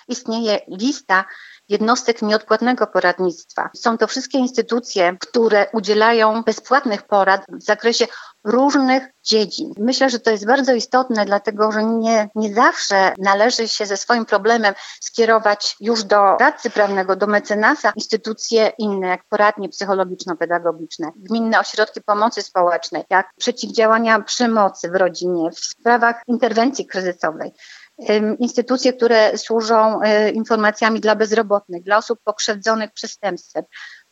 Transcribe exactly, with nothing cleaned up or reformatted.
istnieje lista jednostek nieodpłatnego poradnictwa. Są to wszystkie instytucje, które udzielają bezpłatnych porad w zakresie różnych dziedzin. Myślę, że to jest bardzo istotne, dlatego że nie, nie zawsze należy się ze swoim problemem skierować już do radcy prawnego, do mecenasa. Instytucje inne, jak poradnie psychologiczno-pedagogiczne, gminne ośrodki pomocy społecznej, jak przeciwdziałania przemocy w rodzinie, w sprawach interwencji kryzysowej. Instytucje, które służą informacjami dla bezrobotnych, dla osób pokrzywdzonych przestępstwem.